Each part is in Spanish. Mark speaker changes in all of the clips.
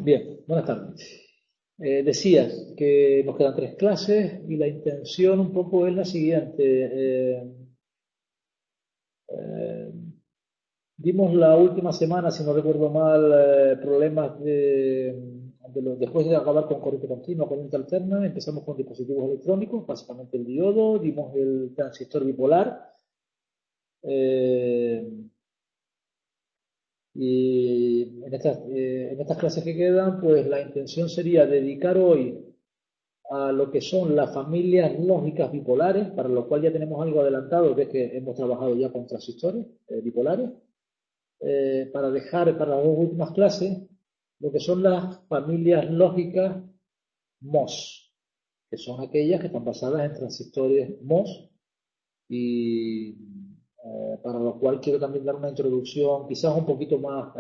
Speaker 1: Bien, buenas tardes. Decías que nos quedan 3 clases y la intención un poco es la siguiente. Eh, Dimos la última semana, si no recuerdo mal, problemas después de acabar con corriente continua, corriente alterna, empezamos con dispositivos electrónicos, básicamente el diodo, dimos el transistor bipolar. eh, y en estas clases que quedan, pues la intención sería dedicar hoy a lo que son las familias lógicas bipolares, para lo cual ya tenemos algo adelantado, que es que hemos trabajado ya con transistores bipolares, para dejar para las 2 últimas clases lo que son las familias lógicas MOS, que son aquellas que están basadas en transistores MOS y para lo cual quiero también dar una introducción quizás un poquito más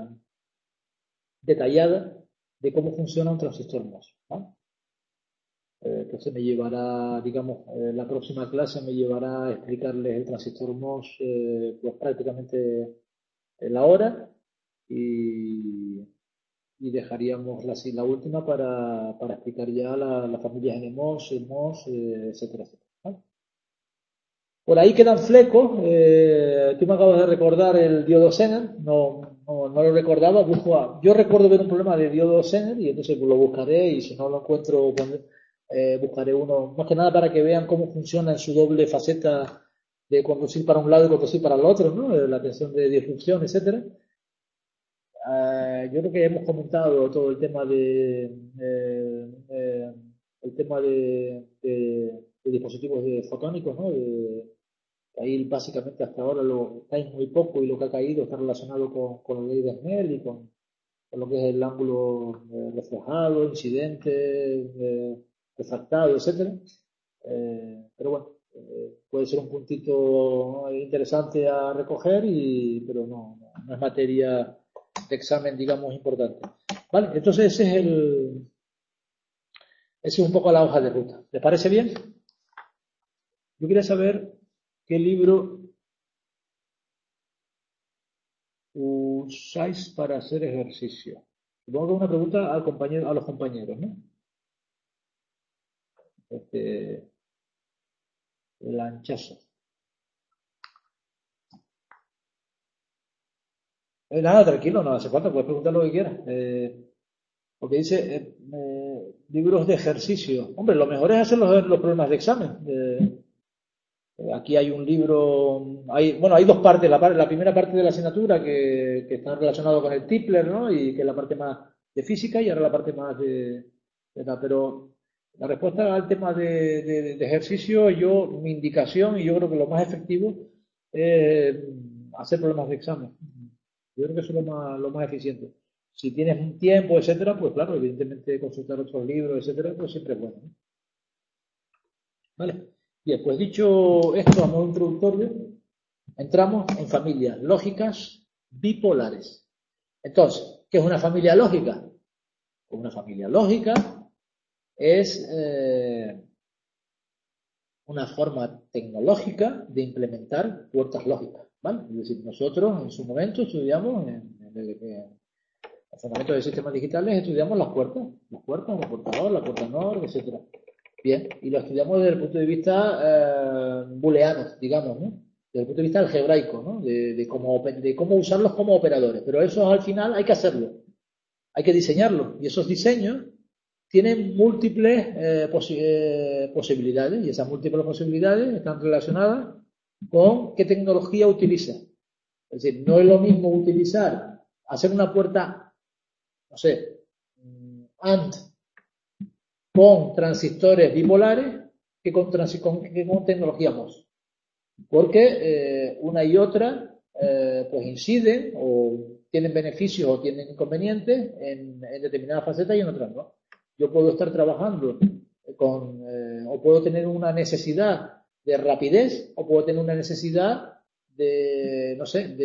Speaker 1: detallada de cómo funciona un transistor MOS, ¿vale? Entonces me llevará, digamos, la próxima clase me llevará a explicarles el transistor MOS pues prácticamente en la hora y, y dejaríamos la última para explicar ya la familia NMOS, MOS, etcétera, etcétera, ¿vale? Por ahí quedan flecos. Tú me acabas de recordar el diodo Zener, no lo recordaba. Yo recuerdo ver un problema de diodo Zener y entonces pues, lo buscaré y si no lo encuentro, pues, buscaré uno, más que nada para que vean cómo funciona en su doble faceta de conducir para un lado y conducir para el otro, ¿no? La tensión de disrupción, etcétera. Yo creo que hemos comentado todo el tema de dispositivos fotónicos, ¿no? Ahí básicamente hasta ahora lo cae muy poco y lo que ha caído está relacionado con la ley de Snell y con lo que es el ángulo reflejado, incidente, refractado, etcétera. Pero bueno, puede ser un puntito interesante a recoger, pero no es materia de examen, digamos, importante. Vale, entonces ese es un poco la hoja de ruta. ¿Les parece bien? Yo quería saber qué libro usáis para hacer ejercicio. Supongo que es una pregunta a los compañeros, ¿no? Lanchazo. Nada, tranquilo, no hace falta, puedes preguntar lo que quieras. Porque dice libros de ejercicio. Hombre, lo mejor es hacer los problemas de examen. Aquí hay un libro, hay 2 partes. La primera parte de la asignatura que está relacionado con el Tipler, ¿no? Y que es la parte más de física y ahora la parte más pero la respuesta al tema de ejercicio, mi indicación, y yo creo que lo más efectivo es hacer problemas de examen. Yo creo que eso es lo más eficiente. Si tienes un tiempo, etcétera, pues claro, evidentemente consultar otros libros, etcétera, pues siempre es bueno, ¿no? ¿Vale? Bien, pues dicho esto a modo introductorio, entramos en familias lógicas bipolares. Entonces, ¿qué es una familia lógica? Pues una familia lógica es una forma tecnológica de implementar puertas lógicas, ¿vale? Es decir, nosotros en su momento estudiamos, en el fundamento de sistemas digitales, estudiamos las puertas, el portador, la puerta NOR, etcétera. Bien, y lo estudiamos desde el punto de vista booleano, digamos, ¿no? Desde el punto de vista algebraico, ¿no? De cómo usarlos como operadores. Pero eso al final hay que hacerlo, hay que diseñarlo. Y esos diseños tienen múltiples posibilidades, y esas múltiples posibilidades están relacionadas con qué tecnología utiliza. Es decir, no es lo mismo hacer una puerta, no sé, AND con transistores bipolares que con tecnología MOS. Porque una y otra pues inciden o tienen beneficios o tienen inconvenientes en determinadas facetas y en otras no. Yo puedo estar trabajando o puedo tener una necesidad de rapidez o puedo tener una necesidad de, no sé,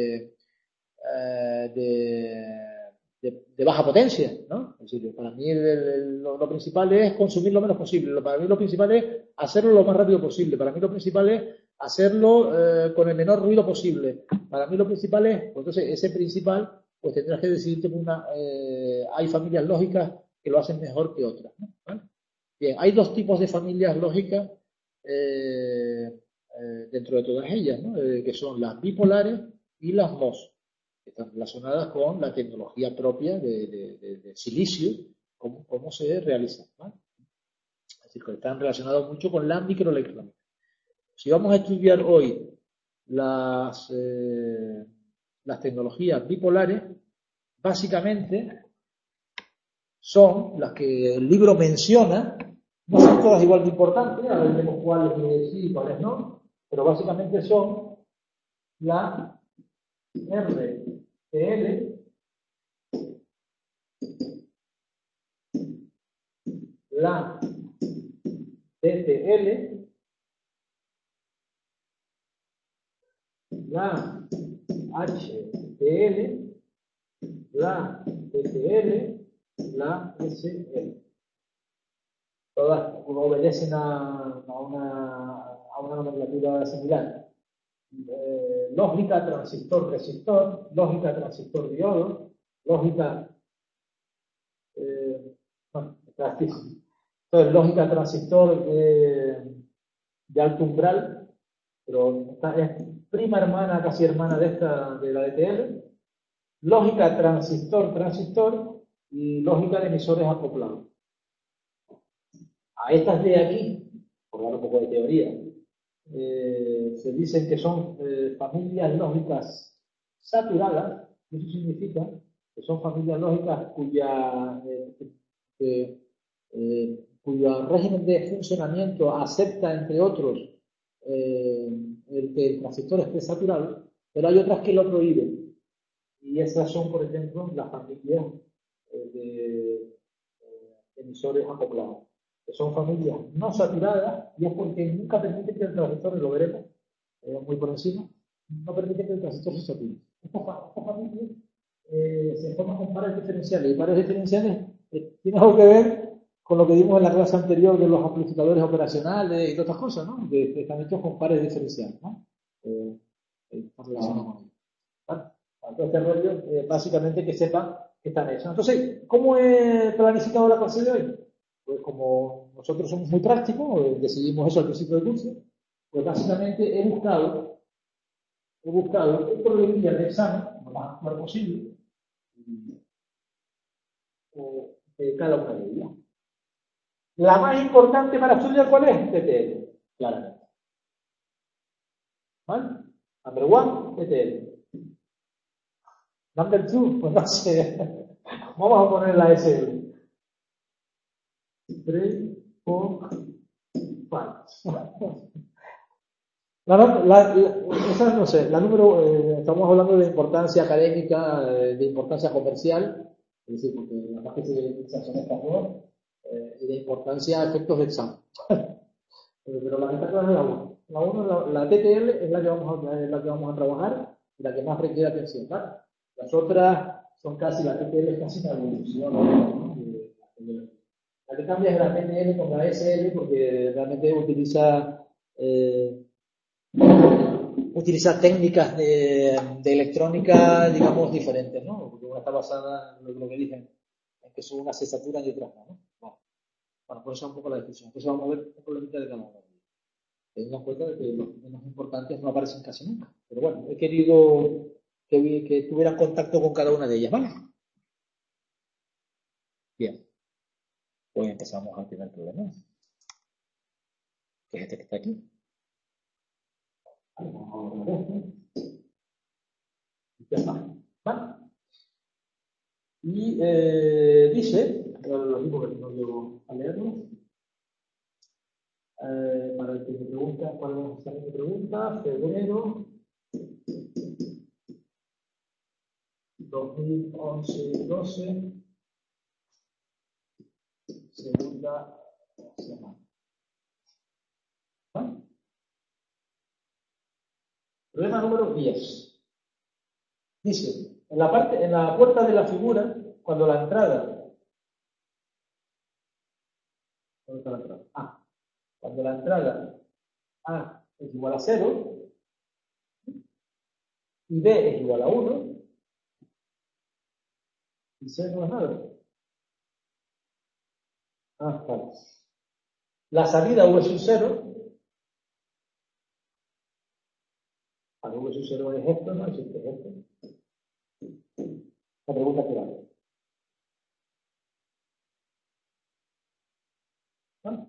Speaker 1: de baja potencia, ¿no? Es decir, para mí lo principal es consumir lo menos posible. Para mí lo principal es hacerlo lo más rápido posible. Para mí lo principal es hacerlo con el menor ruido posible. Para mí lo principal es, pues entonces ese principal pues tendrás que decidirte por una. Hay familias lógicas que lo hacen mejor que otras, ¿no? ¿Vale? Bien, hay dos tipos de familias lógicas dentro de todas ellas, ¿no? Que son las bipolares y las MOS, que están relacionadas con la tecnología propia de silicio, cómo se realiza, ¿vale? Es decir, que están relacionados mucho con la microelectrónica. Si vamos a estudiar hoy las, las tecnologías bipolares, básicamente son las que el libro menciona, no son todas igual de importantes, ahora veremos cuáles sí y cuáles no, pero básicamente son la RTL, la TTL, la HTL, la TTL, la SL. Todas obedecen a una nomenclatura similar. Lógica transistor-resistor, lógica transistor-diodo, lógica. Bueno, entonces, lógica transistor de alto umbral, pero es prima hermana, casi hermana de esta, de la DTL. Lógica transistor-transistor y lógica de emisores acoplados. A estas de aquí, por dar un poco de teoría, se dicen que son familias lógicas saturadas, y eso significa que son familias lógicas cuyo régimen de funcionamiento acepta, entre otros, el que el transistor esté saturado, pero hay otras que lo prohíben. Y esas son, por ejemplo, las familias de emisores acoplados, que son familias no saturadas, y es porque nunca permiten que el transistor, lo veremos muy por encima, no permite que el transistor se sature. Estas familias se forman con pares diferenciales, y pares diferenciales tienen algo que ver con lo que vimos en la clase anterior de los amplificadores operacionales y de otras cosas, ¿no? Que están hechos con pares diferenciales, ¿no? Están relacionados con ellos. ¿Vale? Entonces, este rollo, básicamente que sepan que están hechos. Entonces, ¿cómo he planificado la clase de hoy? Pues como nosotros somos muy prácticos, decidimos eso al principio del curso, pues básicamente he buscado un problemilla de examen, lo más actual posible, de cada una de ellas. La más importante para estudiar, ¿cuál es? TTL, claramente. ¿Vale? Number one, TTL. Number two, pues no sé. Vamos a poner la SL. 3, 4, 5. Esa no sé, la número, estamos hablando de importancia académica, de importancia comercial, es decir, porque la más que se son estas dos, y de importancia a efectos de examen. Pero la que está clara es la 1. La 1, la TTL, es la que vamos a trabajar y la que más requiere atención, ¿vale? Las otras son casi, la TTL es casi una evolución, ¿no? La que cambia es la TTL con la SL porque realmente utiliza técnicas de electrónica, digamos, diferentes, ¿no? Porque una está basada en lo que dicen, en que son unas se saturan y otras no, ¿no? Bueno, por eso es un poco la discusión. Entonces vamos a ver un problemita de cada uno. Teniendo en cuenta de que los menos importantes no aparecen casi nunca. Pero bueno, he querido que tuvieran contacto con cada una de ellas, ¿vale? Bien, pues empezamos al primer problema, que es este que está aquí. Vamos a ver. Ya está. ¿Vale? Y dice, lo digo que no llego a leerlo. Para el que me pregunta, ¿cuál es mi pregunta? Febrero 2011-12, segunda semana. ¿Vale? Problema número 10. Dice, en la puerta de la figura, cuando la entrada, cuando la entrada A es igual a 0 y B es igual a 1, Y C no es nada. Vale. La salida V sub 0, la V sub 0 es esto, ¿no? Es esto. La pregunta que hago. ¿Vale?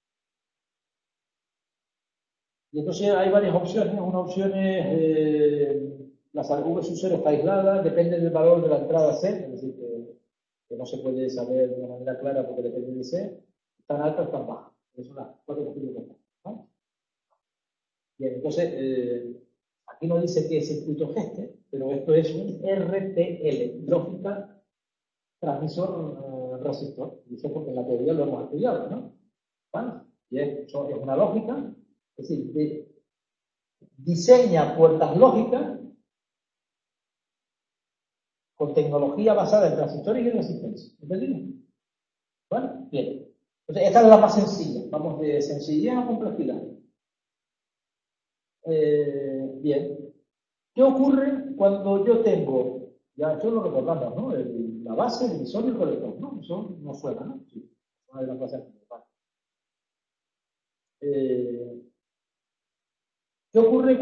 Speaker 1: Y entonces hay varias opciones. Una opción es la V sub 0 está aislada, depende del valor de la entrada C, es decir, que no se puede saber de una manera clara porque depende de C, tan alta o tan baja. Esas son las cuatro posibilidades. ¿Vale? Bien, entonces, aquí no dice qué circuito es este, pero esto es un RTL, lógica transmisor resistor. Dice porque en la teoría lo hemos estudiado, ¿no? ¿Vale? Y es una lógica, es decir, diseña puertas lógicas con tecnología basada en transistores y resistencia. ¿Entendido? ¿Vale? Bien. Entonces, esta es la más sencilla. Vamos de sencillez a complejidad. Bien. ¿Qué ocurre cuando yo tengo, ya esto lo recordamos, ¿no? La base, el emisor y el colector, ¿no? Eso no suena, ¿no? Sí. Una de las cosas principales. ¿Qué ocurre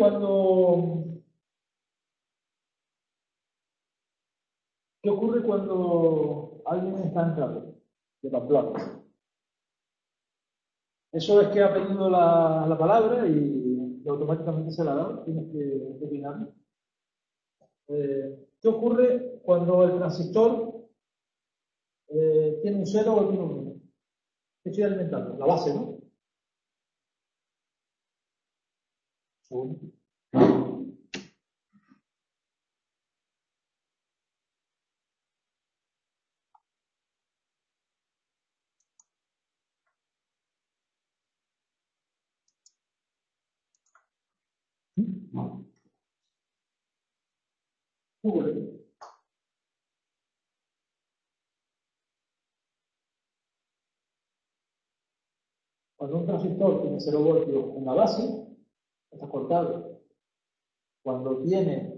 Speaker 1: cuando alguien está entrando de Pamplona? Eso es que ha pedido la palabra y automáticamente se la ha dado. Tienes que opinar. ¿Qué ocurre cuando el transistor tiene un 0 o tiene un 1? ¿Qué estoy alimentando? La base, ¿no? Uno. Ocurre. Cuando un transistor tiene 0 voltios en la base, está cortado. Cuando tiene,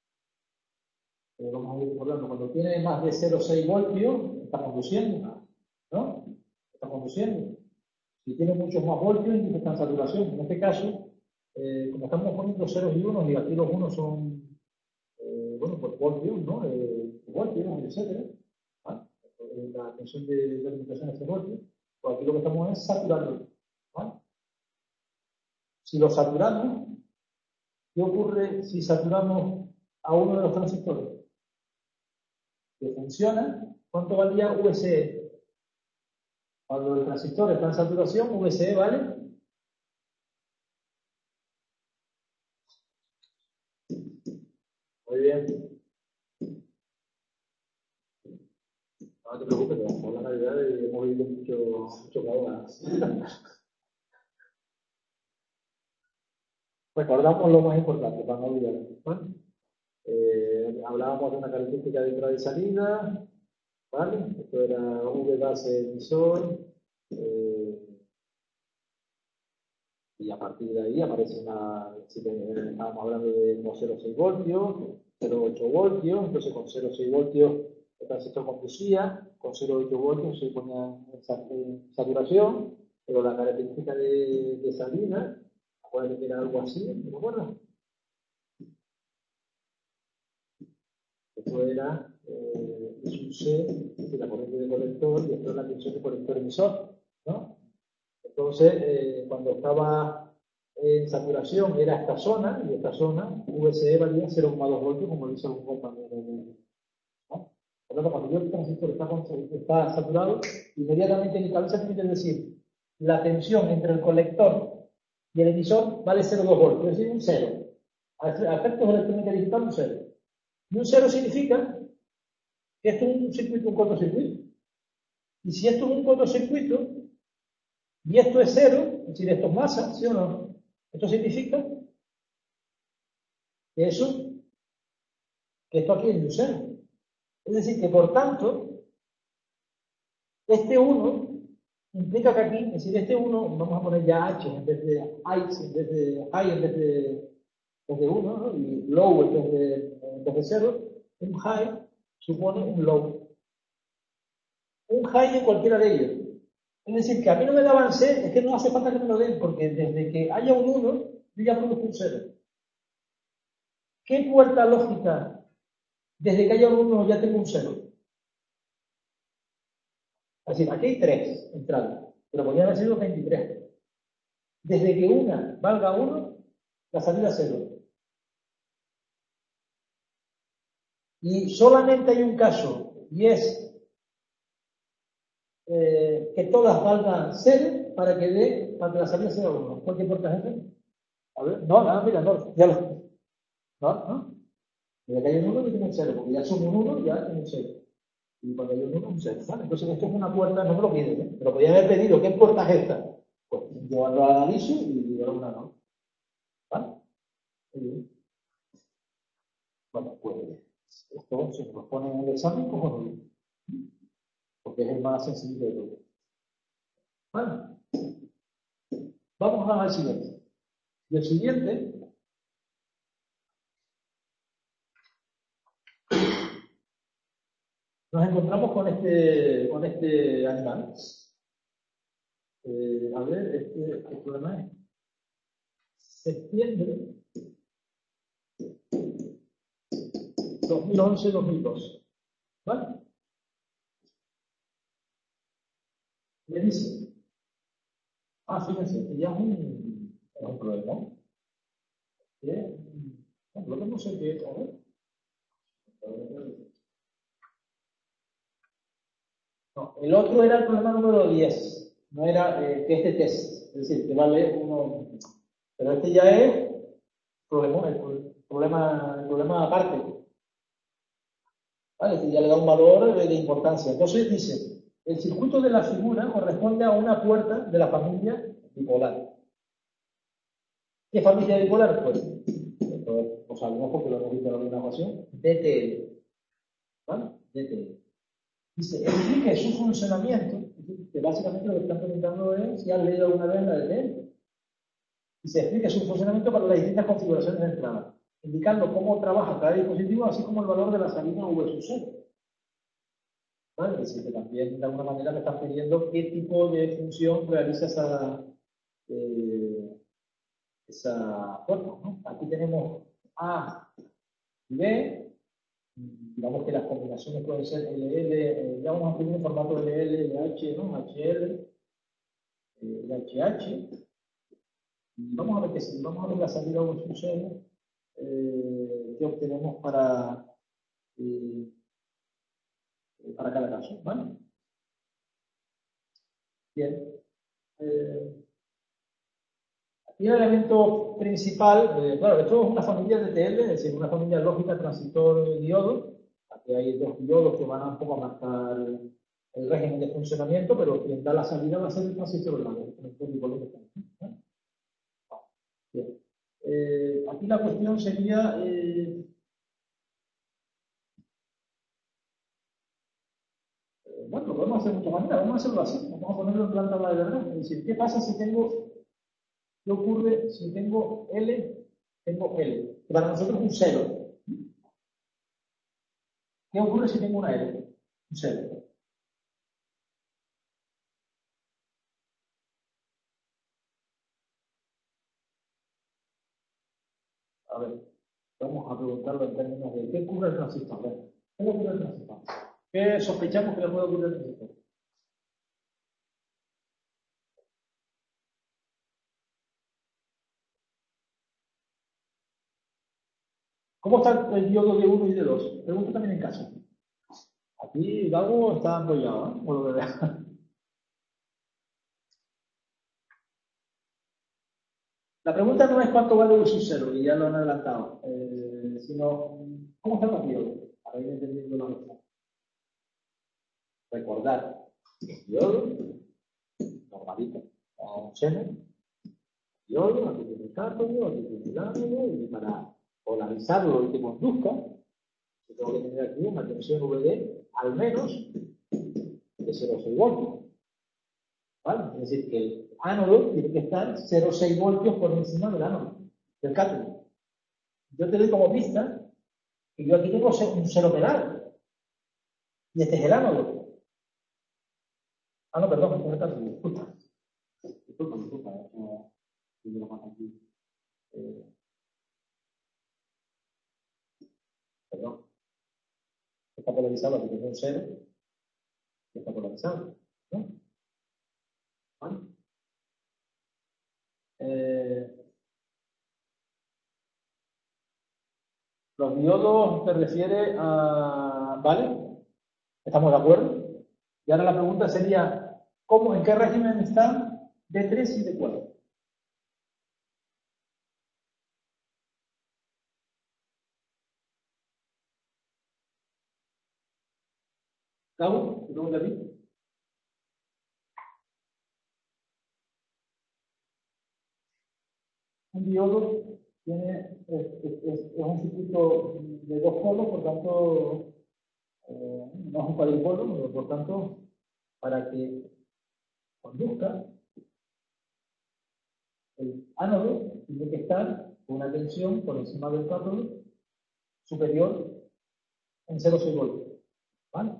Speaker 1: vamos a ir recordando, cuando tiene más de 0,6 voltios, está conduciendo, ¿no? Está conduciendo. Si tiene muchos más voltios, está en saturación. En este caso, como estamos poniendo ceros y unos, y aquí los unos son, bueno, pues voltios, ¿no? Voltios, etcétera. ¿Vale? La tensión de alimentación es 3 voltios. Pues aquí lo que estamos es saturando. ¿Vale? Si lo saturamos, ¿qué ocurre si saturamos a uno de los transistores? Que funciona, ¿cuánto valía VSE? Cuando el transistor está en saturación, VSE vale muy bien. No te preocupes, que por la Navidad hemos vivido mucho calor. Recordamos lo más importante para no olvidar. ¿Vale? Hablábamos de una característica de entrada y salida, ¿vale? Esto era V base emisor, y a partir de ahí aparece si estábamos hablando de 0,6 voltios, 0,8 voltios, entonces con 0,6 voltios el transistor conducía, con 0,8 voltios se ponía en saturación, pero la característica de salida, acuérdate que era algo así, ¿me acuerdas? Esto era un C, de la corriente de colector, y esto es la tensión de colector emisor, ¿no? Entonces, cuando estaba en saturación era esta zona, y esta zona, VSE valía 0,2 voltios, como dice algún compañero. ¿No? Por lo tanto, cuando yo el transistor está saturado, inmediatamente en mi cabeza tiene que decir la tensión entre el colector y el emisor vale 0,2 voltios, es decir, un 0. A efectos de electrónica digital, un 0. Y un 0 significa que esto es un circuito, un cortocircuito. Y si esto es un cortocircuito, y esto es 0, es decir, esto es masa, ¿sí o no? Esto significa que esto aquí es un 0. Es decir, que por tanto, este 1 implica que aquí, es decir, este 1, vamos a poner ya H en vez de I, en vez de 1, ¿no? Y low en vez de 0, un high supone un low. high en cualquiera de ellos. Es decir, que a mí no me daban sed, es que no hace falta que me lo den, porque desde que haya un 1, yo ya produzco un 0. ¿Qué puerta lógica, desde que haya un 1, ya tengo un 0? Es decir, aquí hay 3 entradas, pero podrían haber sido 23. Desde que una valga 1, la salida es 0. Y solamente hay un caso, y es que todas valgan 0 para que la salida sea 1. ¿Cuál puerta es ese? A ver, no, nada, mira, no, ya lo. No. Desde que hay un 1, yo tengo un 0, porque ya somos un 1, ya tengo un 0. Y cuando hay un 1, un 0. ¿Vale? Entonces, esto es una puerta, no me lo piden, ¿eh? Me lo podían haber pedido. ¿Qué puerta es esta? Pues yo lo analizo y digo una no. ¿Vale? Muy bien. Bueno, pues esto se nos pone en el examen como no, porque es el más sencillo de todo. Vale. Vamos al siguiente. Y el siguiente nos encontramos con este animal. A ver, el problema es septiembre 2011-2012. ¿Vale? Me dice, fíjense, que ya es un problema. Lo que no sé qué es, a ver. No, el otro era el problema número 10, no era que este test, es decir, que vale uno, pero este ya es el problema aparte, ¿vale? Este ya le da un valor de importancia. Entonces dice, el circuito de la figura corresponde a una puerta de la familia bipolar. ¿Qué familia bipolar? Pues, esto lo sabemos porque lo hemos visto en alguna ocasión, DTL, ¿vale? DTL. Dice, explique su funcionamiento, que básicamente lo que están preguntando es si has leído alguna vez la DTL. Dice, explique su funcionamiento para las distintas configuraciones de entrada, indicando cómo trabaja cada dispositivo, así como el valor de la salida V sub 0. ¿Vale? Es decir, que también de alguna manera me están pidiendo qué tipo de función realiza esa puerta, ¿no? Aquí tenemos A y B. Digamos que las combinaciones pueden ser LL, ya vamos a tener un formato LL, LH, ¿no? HL, LHH. Y vamos a ver que si vamos a ver la salida o sucede, que obtenemos eh, para cada caso, ¿vale? Bien. Aquí el elemento principal, claro, esto es una familia de TL, es decir, una familia lógica transistor-diodo. Aquí hay dos diodos que van a un poco a marcar el régimen de funcionamiento, pero quien da la salida va a ser el transistor blanco. Bien. Aquí la cuestión sería, bueno, lo podemos hacer de muchas maneras, vamos a hacerlo así, vamos a ponerlo en planta de verdad. Es decir, ¿qué pasa si qué ocurre si tengo L, tengo L? Que para nosotros es un 0. ¿Qué ocurre si tengo una L? Un 0. A ver, vamos a preguntarlo en términos de ¿qué ocurre el transistor? A ver, ¿qué ocurre el transistor? ¿Qué sospechamos que le puede ocurrir al transistor? ¿Cómo está el diodo de 1 y de 2? Pregunto también en casa. Aquí Gago está apoyado, ¿eh? Por lo que vea. La pregunta no es cuánto vale un sub 0, y ya lo han adelantado, sino ¿cómo están los diodos? Para ir entendiendo la cosa. Recordar, diodo, normalito, un seno, diodo, aquí tiene el cátodo, aquí tiene el ánodo, y para polarizarlo y que conduzca, yo tengo que tener aquí una tensión VD al menos de 0,6 voltios. ¿Vale? Es decir, que el ánodo tiene que estar 0,6 voltios por encima del ánodo, del cátodo. Yo te doy como pista que yo aquí tengo un cero pedal, y este es el ánodo. Ah, no, perdón, me está disculpa. Disculpa. No, yo lo mando aquí. Perdón. Está polarizado, aquí tengo un 0. Está polarizado, ¿no? ¿Vale? Los diodos se refiere a... ¿Vale? ¿Estamos de acuerdo? Y ahora la pregunta sería, ¿cómo, en qué régimen están D3 y D4? ¿Cabo? ¿Te pregunto a ti? Un diodo es un circuito de dos polos, por tanto, no es un cuadripolo, por tanto, para que conduzca, el ánodo tiene que estar con una tensión por encima del cátodo superior en 0,6 voltios. ¿Vale?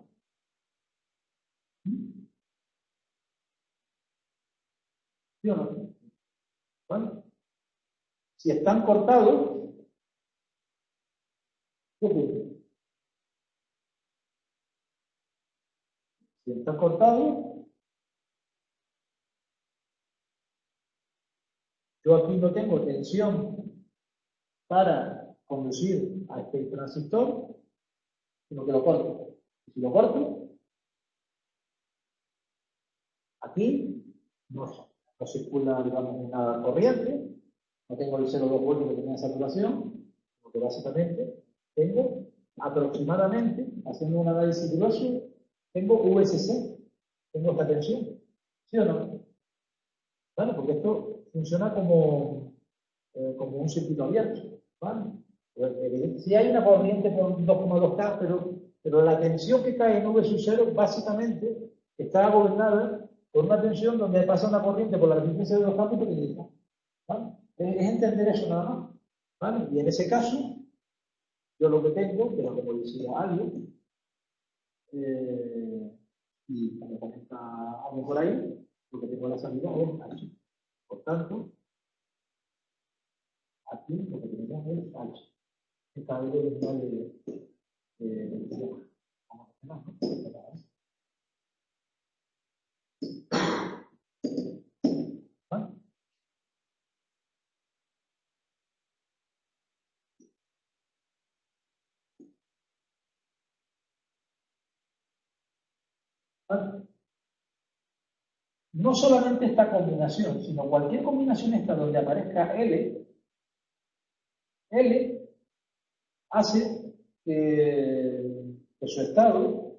Speaker 1: ¿Sí o no? ¿Vale? Si están cortados, ¿qué ocurre? Si están cortados, yo aquí no tengo tensión para conducir a este transistor, sino que lo corto. Si lo corto, aquí no circula, digamos, una corriente, no tengo el 0,2 voltios que tenía saturación, porque básicamente tengo aproximadamente, haciendo un análisis grueso, tengo VSC, tengo esta tensión. ¿Sí o no? Claro, porque esto funciona como un circuito abierto. ¿Vale? Si hay una corriente por 2,2K, pero la tensión que cae en V sub 0 básicamente está gobernada por una tensión donde pasa una corriente por la resistencia de los campos pequeñita. ¿Vale? Es entender eso nada más. ¿Vale? Y en ese caso, yo lo que tengo, que lo que decía alguien, y como comenta algo por ahí, lo que tengo la salida es H. Por tanto, aquí lo que tenemos es H. Esta es la de ¿vale? No solamente esta combinación, sino cualquier combinación esta donde aparezca L hace que su estado,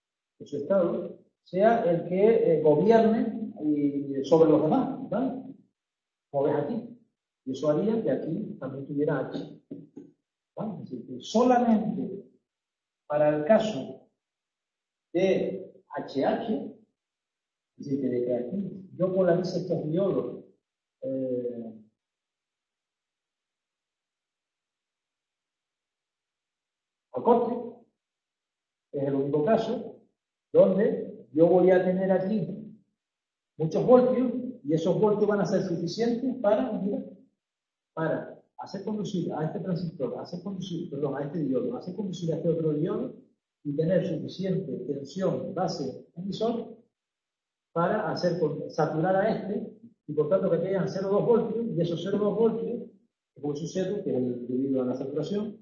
Speaker 1: sea el que gobierne sobre los demás, ¿vale? Como ves aquí. Y eso haría que aquí también tuviera H. ¿Vale? Es decir, que solamente para el caso de HH, es decir, que de que aquí yo polarice estos diodos a corte, es el único caso donde yo voy a tener aquí muchos voltios y esos voltios van a ser suficientes para hacer conducir a este transistor, hacer conducir, perdón, a este diodo, hacer conducir a este otro diodo y tener suficiente tensión base emisor para hacer saturar a este y por tanto que tengan 0,2 voltios y esos 0,2 voltios, como sucede, que es el debido a la saturación,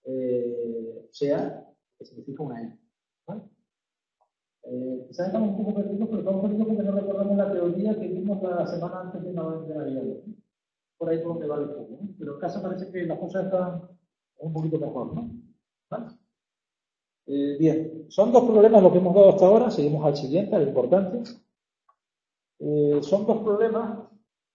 Speaker 1: sea, que significa una N. ¿Vale? Quizás estamos un poco perdidos, pero estamos perdidos porque no recordamos la teoría que vimos la semana antes de Navidad. Por ahí por donde va el poco, ¿no? Pero en casa parece que las cosas están un poquito mejor, ¿no? ¿Vale? Bien, son dos problemas los que hemos dado hasta ahora, seguimos al siguiente, al importante. Son dos problemas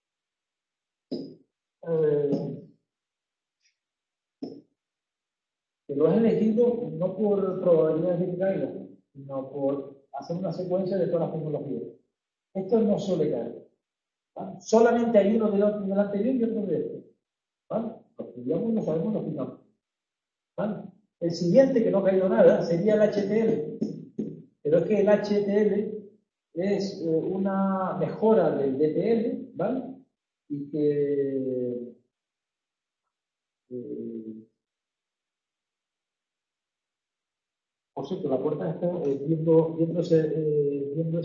Speaker 1: que lo has elegido no por probabilidades de que caiga, sino por hacer una secuencia de todas las tecnologías. Esto no suele caer. ¿Vale? Solamente hay uno del anterior y otro de este. ¿Vale? Lo estudiamos, lo sabemos, lo fijamos. ¿Vale? El siguiente, que no ha caído nada, sería el HTL. Pero es que el HTL es una mejora del DTL, ¿vale? Y que por cierto, la puerta está viendo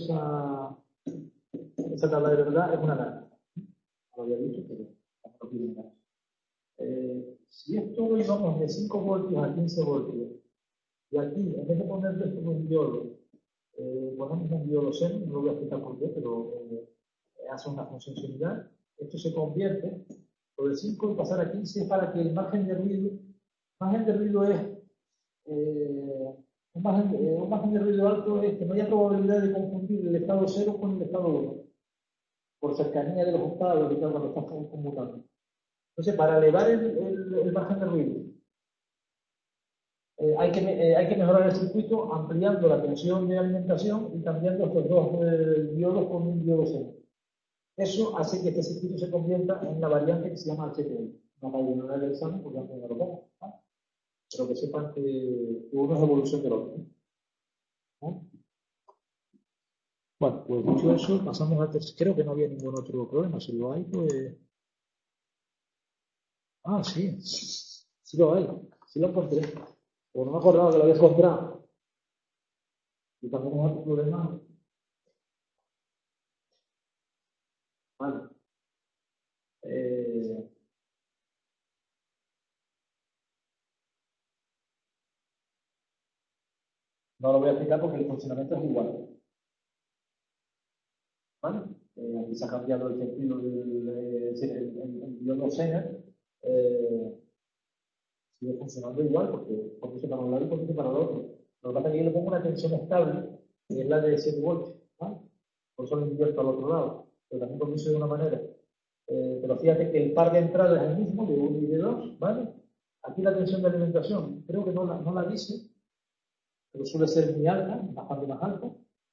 Speaker 1: esa tabla de verdad, es una naranja. Lo había dicho, pero no tiene nada. Si esto lo llevamos de 5 voltios a 15 voltios, y aquí, en vez de ponerle esto un diodo, ponemos un diodo SEM, no lo voy a explicar por qué, pero hace una función similar, esto se convierte, por el 5 y pasar a 15 para que el margen de ruido es, un margen de ruido alto es que no haya probabilidad de confundir el estado 0 con el estado 1, por cercanía de los estados y tal, cuando estás conmutando. Entonces, para elevar el margen de ruido, hay que mejorar el circuito ampliando la tensión de alimentación y cambiando estos dos diodos con un diodo C. Eso hace que este circuito se convierta en la variante que se llama HTL. No va a llenar el examen porque antes no lo pongo, ¿no? Pero que sepan que uno es evolución del otro, ¿no? Bueno, pues dicho eso, pasamos al tercer. Creo que no había ningún otro problema. Si lo hay, pues. Ah, sí. Sí lo hay. Sí lo encontré. Pero no me acordaba que lo había encontrado. Y también es otro problema. Vale. Eh, no lo voy a explicar porque el funcionamiento es igual. ¿Vale? Aquí se ha cambiado el sentido el diodo Zener. Sigue funcionando igual porque conduce para un lado y conduce para el otro. Lo que pasa es que yo le pongo una tensión estable, que es la de 7 voltios. ¿Vale? Por eso lo invierto al otro lado. Pero también conduce de una manera. Pero fíjate que el par de entradas es el mismo, de 1 y de 2, ¿vale? Aquí la tensión de alimentación, creo que no la dice, pero suele ser muy alta, bastante más alta.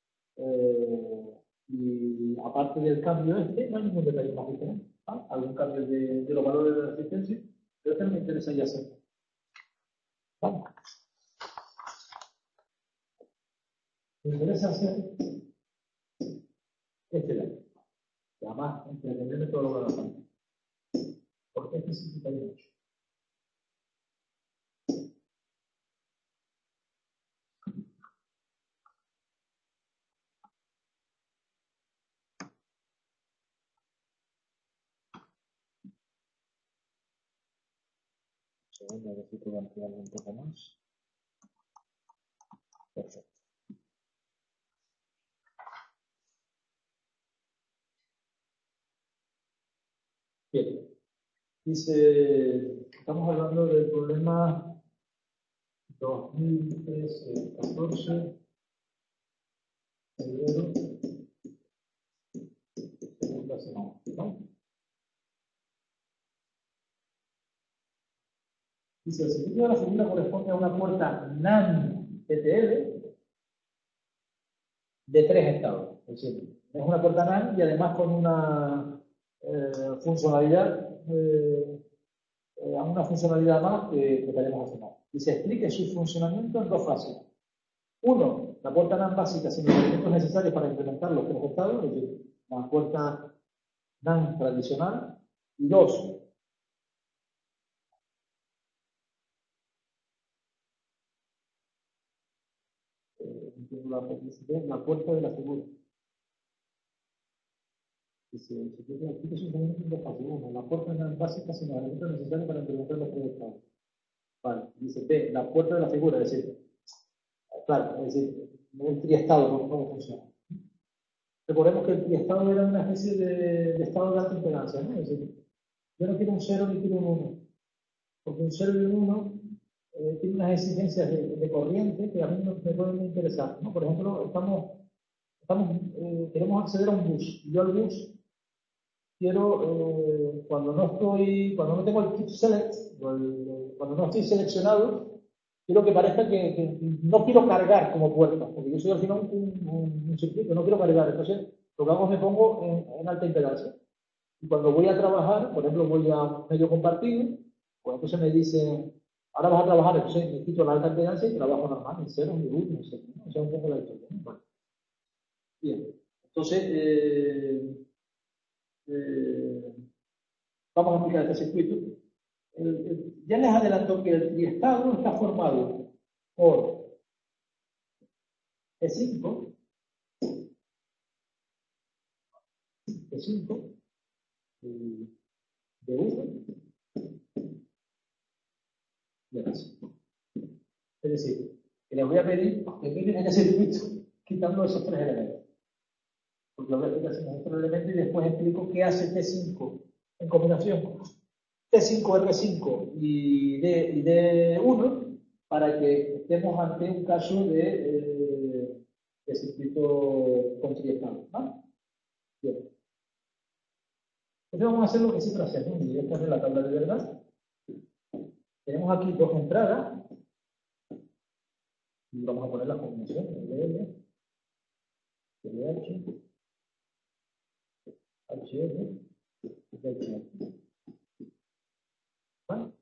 Speaker 1: Y aparte del cambio no hay ningún detalle más diferente. ¿Ah? Algún cambio de los valores de la resistencia, pero que no me interesa ya hacer. ¿Vale? Me interesa hacer este de aquí. Y además, entretenerme todo lo que hago. Porque este significaría mucho. Segundo, necesito ampliarlo un poco más. Perfecto. Bien. Dice, estamos hablando del problema 2013-14, febrero, segunda semana, ¿no? Dice, el circuito de la segunda corresponde a una puerta NAND TTL de 3 estados. Es decir, es una puerta NAND y además con funcionalidad, una funcionalidad más que tenemos al final. Y se explique su funcionamiento en 2 fases. Uno, la puerta NAND básica sin los elementos necesarios para implementar los 3 estados, es decir, la puerta NAND tradicional. Y 2, la puerta de la figura. Dice, explica su funcionamiento en 2 fases. Uno, la puerta NAND básica sin los elementos necesarios para implementar los 3 estados. Vale. Dice B, la puerta de la figura, es decir, claro, es decir, el triestado, ¿cómo funciona? Recordemos que el triestado era una especie de estado de alta impedancia, ¿no? Es decir, yo no quiero un 0 ni quiero un 1, porque un 0 y un 1 tiene unas exigencias de corriente que a mí no me pueden interesar, ¿no? Por ejemplo, queremos acceder a un bus. Yo al bus quiero, cuando no tengo el chip select, cuando no estoy seleccionado, quiero que parezca que no quiero cargar como puerta, porque yo soy al final un circuito, no quiero cargar. Entonces, lo que hago es me pongo en alta impedancia. Y cuando voy a trabajar, por ejemplo, voy a un medio compartido, pues entonces me dicen, ahora vas a trabajar, entonces me quito la alta impedancia y trabajo normal, en cero, en uno, en cero, ¿no? O sea, un poco la historia, ¿no? Bueno, bien. Entonces, vamos a aplicar este circuito. Ya les adelanto que el triestado está formado por E5, E5, D1 y E5. Es decir, que les voy a pedir que miren en ese circuito quitando esos tres elementos. Porque lo voy a explicar sin esos tres elementos y después explico qué hace T5 en combinación T5, R5 y D1 para que estemos ante un caso de circuito con triestado. ¿Vale? Bien. Entonces vamos a hacer lo que siempre hacemos. Y esta es la tabla de verdad. Tenemos aquí dos entradas. Y vamos a poner la combinación LL, LH, HF, HF. ¿Vale?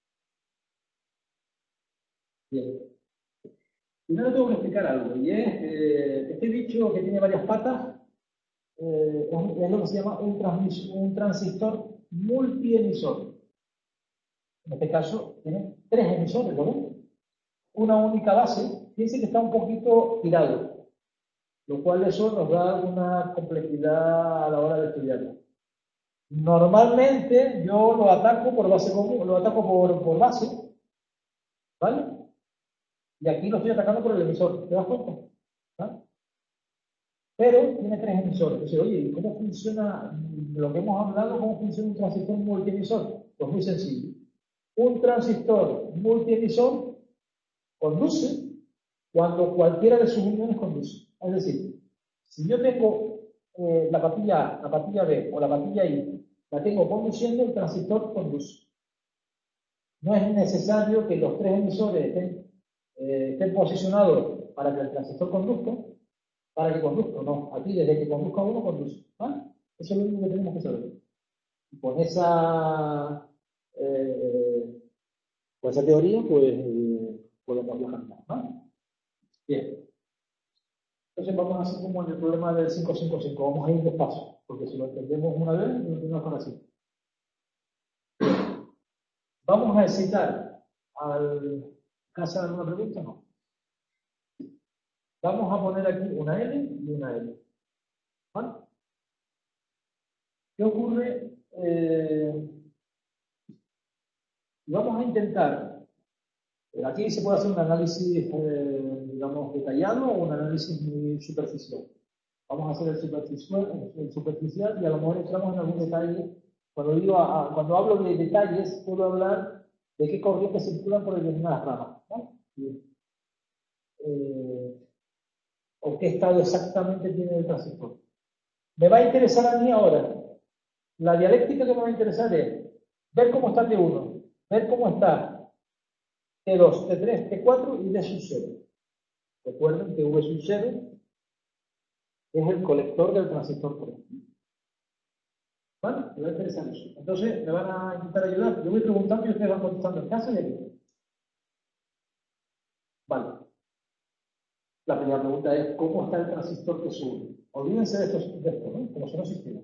Speaker 1: Bien. Primero tengo que explicar algo, y es este bicho que tiene varias patas es lo que se llama un transistor multiemisor. En este caso tiene tres emisores, ¿lo ven? Una única base. Fíjense que está un poquito tirado, lo cual eso nos da una complejidad a la hora de estudiarlo. Normalmente yo lo ataco por base común, lo ataco por base, ¿vale? Y aquí lo estoy atacando por el emisor, ¿te das cuenta? ¿Vale? Pero tiene tres emisores. Entonces, oye, ¿cómo funciona lo que hemos hablado? ¿Cómo funciona un transistor multiemisor? Pues muy sencillo. Un transistor multiemisor conduce cuando cualquiera de sus uniones conduce. Es decir, si yo tengo la patilla A, la patilla B o la patilla I, la tengo conduciendo, el transistor conduce. No es necesario que los tres emisores estén posicionados para que el transistor conduzca, para que conduzca, no. Aquí, desde que conduzca uno, conduce. ¿Vale? Eso es lo único que tenemos que saber. Y con esa teoría, pues podemos viajar más. ¿Vale? Bien. Entonces vamos a hacer como en el problema del 555, vamos a ir despacio, porque si lo entendemos una vez, lo entendemos para así. Vamos a excitar al... ¿Casa alguna pregunta? No. Vamos a poner aquí una L y una L. ¿Vale? ¿Qué ocurre? Vamos a intentar, aquí se puede hacer un análisis, digamos, detallado o un análisis muy superficial. Vamos a hacer el superficial y a lo mejor entramos en algún detalle. Cuando hablo de detalles, puedo hablar de qué corrientes circulan por determinadas ramas, ¿no? O qué estado exactamente tiene el transistor. Me va a interesar a mí ahora, la dialéctica que me va a interesar es ver cómo está T1, ver cómo está T2, T3, T4 y D sub 0. Recuerden que V sub 0 es el colector del transistor 3. ¿Vale? Me va a interesar eso. Entonces, me van a intentar ayudar. Yo voy preguntando y ustedes van contestando en casa y aquí. Vale. La primera pregunta es, ¿cómo está el transistor que sube? Olvídense de esto, ¿no? Como si no existiera.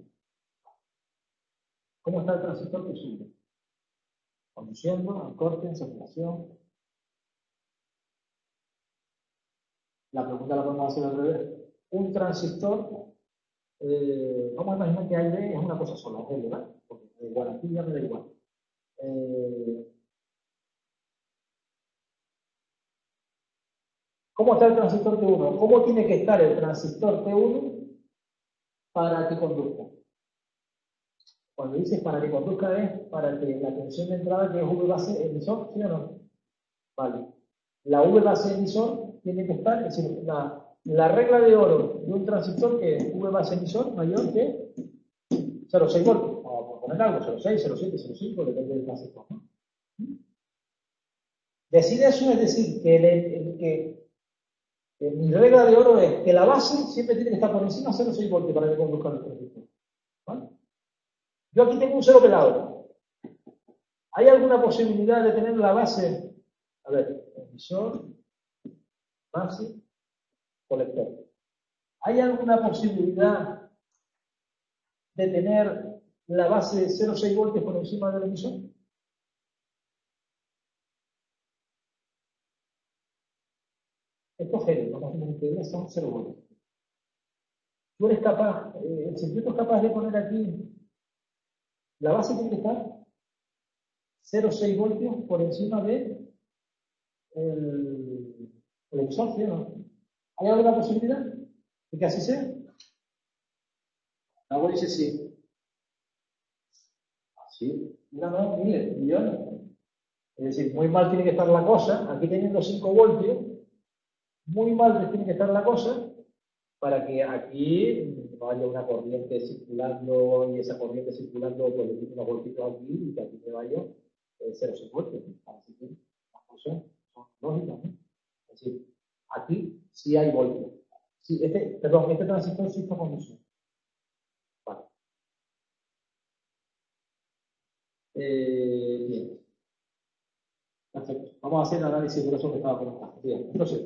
Speaker 1: ¿Cómo está el transistor que sube? Conduciendo, al corte, en saturación. La pregunta la podemos hacer al revés. Un transistor, vamos a imaginar que A y B es una cosa sola, es L, ¿verdad? Porque me da igual, aquí ya me da igual. ¿Cómo está el transistor T1? ¿Cómo tiene que estar el transistor T1 para que conduzca? Cuando dices para que conduzca es para que la tensión de entrada, que es V base emisor, ¿sí o no? Vale. La V base emisor tiene que estar, es decir, la regla de oro de un transistor que es V base emisor mayor que 0,6 voltios. Vamos a poner algo, 0,6, 0,7, 0,5, depende del transistor, ¿no? Decir eso es decir que mi regla de oro es que la base siempre tiene que estar por encima de 0,6 voltios para que conduzca el transistor. ¿Vale? Yo aquí tengo un cero pelado. ¿Hay alguna posibilidad de tener la base? A ver, emisor, base, colector. ¿Hay alguna posibilidad de tener la base de 0,6 voltios por encima del emisor? Estos genes, vamos a suponer que son 0 voltios. Tú eres capaz, el circuito es capaz de poner aquí, la base tiene que estar 0,6 voltios por encima de el emisor, ¿sí o no? ¿Hay alguna posibilidad de que así sea? Luego dice sí. Sí, no, mire, millones. Es decir, muy mal tiene que estar la cosa, aquí teniendo 5 voltios, muy mal tiene que estar la cosa para que aquí no haya una corriente circulando y esa corriente circulando pues le tiene unos voltios aquí y que aquí me vaya 0,6 voltios. Así que las cosas son lógicas, ¿no? Es decir, aquí sí hay voltios. Sí, este transistor sí está conduciendo. Vale. Bien. Perfecto. Vamos a hacer el análisis de eso que estaba comentando. Bien. Entonces,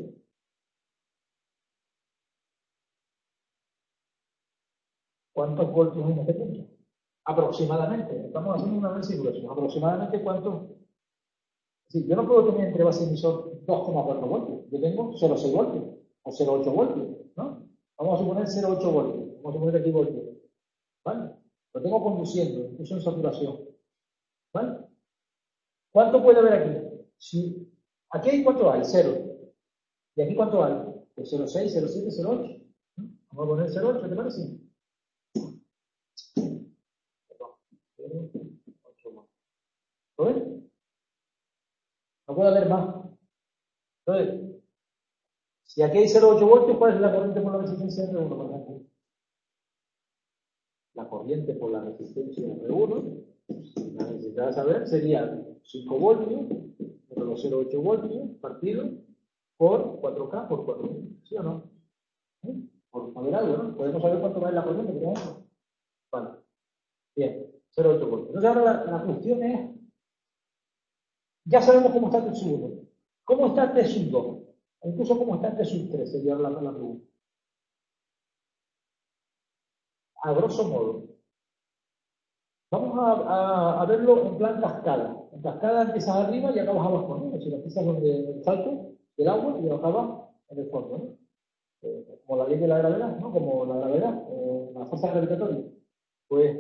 Speaker 1: ¿cuántos voltios en este punto? Aproximadamente. Estamos haciendo un análisis grueso. Aproximadamente cuántos. Sí, yo no puedo tener entre base y emisor 2,4 voltios. Yo tengo 0,6 voltios o 0,8 voltios, ¿no? Vamos a suponer 0,8 voltios. Vamos a suponer aquí voltios. ¿Vale? Lo tengo conduciendo, incluso en saturación. ¿Vale? ¿Cuánto puede haber aquí? Si aquí hay cuánto hay, 0. ¿Y aquí cuánto hay? Pues 0,6, 0,7, 0,8. Vamos a poner 0,8, ¿te parece? ¿Lo ves? No puede haber más. Entonces, si aquí hay 0,8 voltios, ¿cuál es la corriente por la resistencia R1, por ejemplo? La corriente por la resistencia R1, la necesitada saber, sería 5 voltios, pero los 0,8 voltios, partido por 4K por 4. ¿Sí o no? ¿Sí? Por saber algo, ¿no? Podemos saber cuánto vale la corriente, por ejemplo. Vale. Bien, 0,8 voltios. Entonces ahora la cuestión es, ya sabemos cómo está T sub 1. ¿Cómo está T sub 2? Incluso cómo está T sub 3, sería la pregunta. A grosso modo. Vamos a verlo en plan cascada. En cascada empiezas arriba y acabas abajo, ¿no? Es decir, empiezas donde el salto del agua y acabas en el fondo, ¿no? Como la ley de la gravedad, ¿no? Como la gravedad, la fuerza gravitatoria. Pues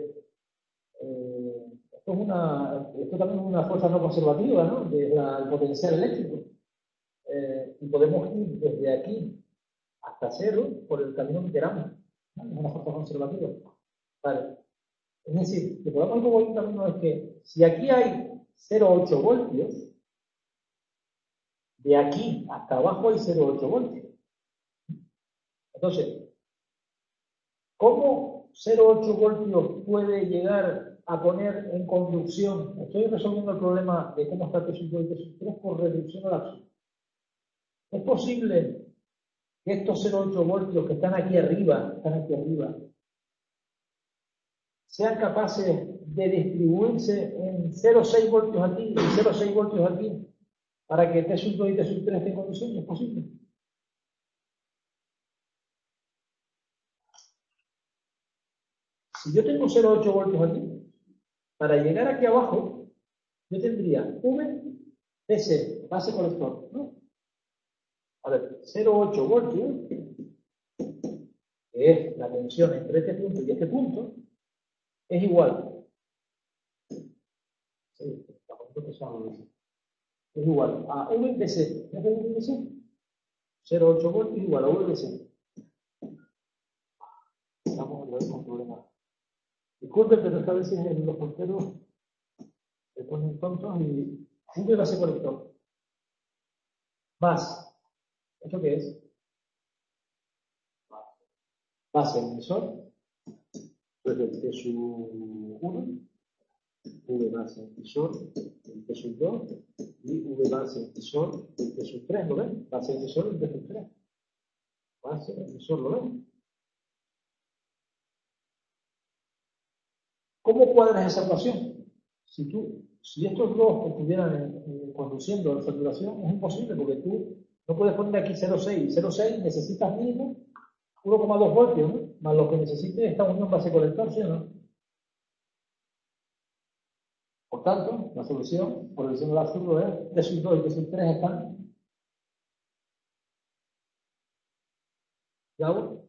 Speaker 1: esto también es una fuerza no conservativa, ¿no? El potencial eléctrico. Y podemos ir desde aquí hasta cero por el camino que queramos, ¿no? Es una fuerza conservativa. Vale. Es decir, que podamos ir como un camino es que si aquí hay 0,8 voltios, de aquí hasta abajo hay 0,8 voltios. Entonces, ¿cómo 0,8 voltios puede llegar a poner en conducción? Estoy resolviendo el problema de cómo está T sub 2 y T sub 3 por reducción al átomo. ¿Es posible que estos 0,8 voltios que están aquí arriba, sean capaces de distribuirse en 0,6 voltios aquí y 0,6 voltios aquí para que T sub 2 y T sub 3 estén en conducción? ¿Es posible? Si yo tengo 0,8 voltios aquí, para llegar aquí abajo, yo tendría VTC, base colector, ¿no? A ver, 0,8 voltios, que es la tensión entre este punto y este punto, es igual. Sí, es igual a VTC. ¿Qué es VTC? 0,8 voltios igual a VTC. Estamos otra vez con problemas. Disculpen, pero esta vez los porteros se ponen tontos y V base colector. Más. ¿Esto qué es? Base emisor. Entonces, T sub 1, V base emisor, el T sub 2 y V base emisor, el T sub 3, ¿lo ven? Base emisor, el T sub 3. Base emisor, ¿lo ven? ¿Cómo cuadras esa ecuación? Si estos dos estuvieran conduciendo en saturación, es imposible porque tú no puedes poner aquí 0,6. 0,6 necesitas mínimo 1,2 voltios, ¿no? Más lo que necesite esta unión base-colector, ¿sí o no? Por tanto, la solución por el símbolo absurdo es T sub 2 y T sub 3 están. ¿Ya hago?